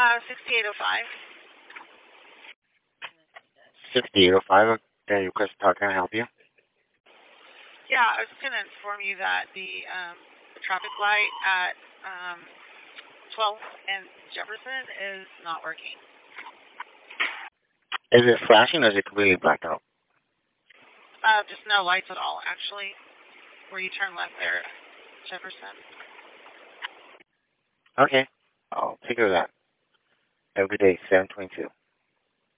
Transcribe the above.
6805. 6805. Okay, request how can I help you? Yeah, I was just going to inform you that the traffic light at 12th and Jefferson is not working. Is it flashing or is it completely blacked out? Just no lights at all, actually, where you turn left there, Jefferson. Okay, I'll take care of that. Have a good day, 722.